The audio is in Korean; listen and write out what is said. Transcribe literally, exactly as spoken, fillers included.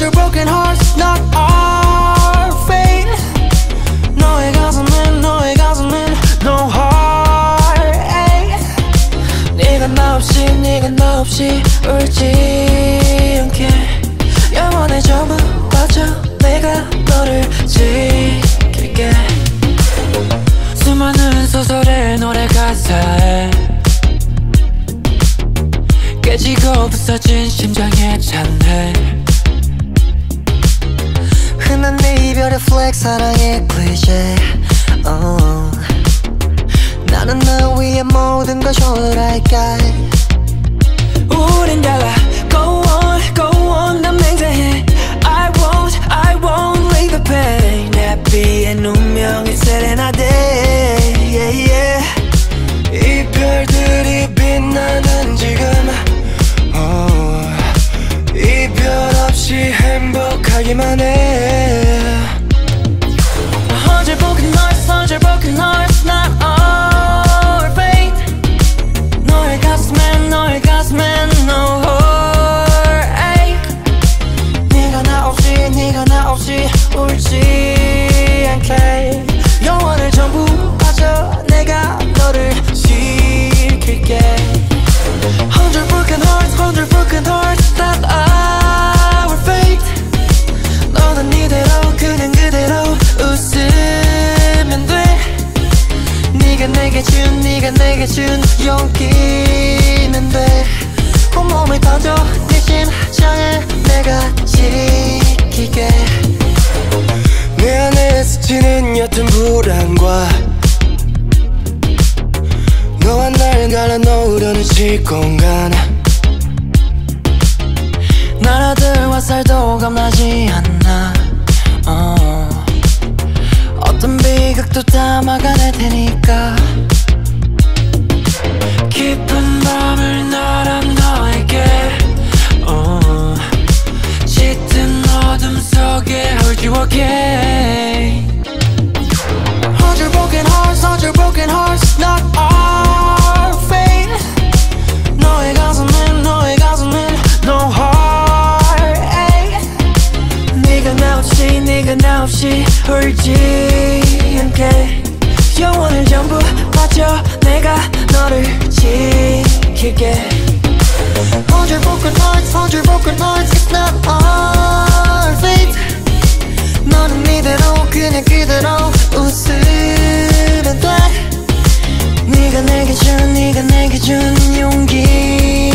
hundred broken hearts not our fate. 너의 가슴엔 너의 가슴엔 no heartache. 네가 나 없이 네가 나 없이 울지 않게 영원의 전부 바쳐 내가 너를 지킬게. 수많은 소설의 노래 가사에 깨지고 부서진 심장에 찬해. 흔한 내 이별의 플렉 사랑의 클리셰. oh. 나는 너 위해 모든 걸 초월할까. 우린 달라 go on go on 난 맹세해. I won't I won't leave the pain. 내 비엔 운명의 세레나데 yeah, yeah. 이별들이 빛나는 지금 oh. 이별 없이 행복하기만 해. Hundred broken hearts hundred broken hearts not our fate. 너의 가슴엔 너의 가슴엔 no heartache. 네가 나 없이 네가 나 없이 울지 않게 영원을 전부 바쳐 내가 너를 지킬게. Hundred broken hearts hundred broken hearts not our fate. 너는 이대로 그냥 그대로 웃으면 돼. 네가 내게 준 네가 내게 준 용기면 돼. 온몸을 던져 네 심장에 내가 지킬게. 내 안에 스치는 옅은 불안과 너와 날 갈라놓으려는 시공간. 나라들과 살도 겁나지 않나. 어. 어떤 비극도 다 막아낼 테니까. 깊은 밤을 날아 너에게 어. 짙은 어둠 속에 hold you again. Hundred broken hearts hundred broken hearts not our fate. 너의 가슴엔 너의 가슴엔 no heartache. 네가 나 없이 네가 나 없이 울지 않게 영원을 전부 바쳐 내가 너를 지킬게. Hundred broken hearts hundred broken hearts it's not our fate. 너는 이대로 그냥 그대로 웃으면 돼. 네가 내게 준 네가 내게 준 용기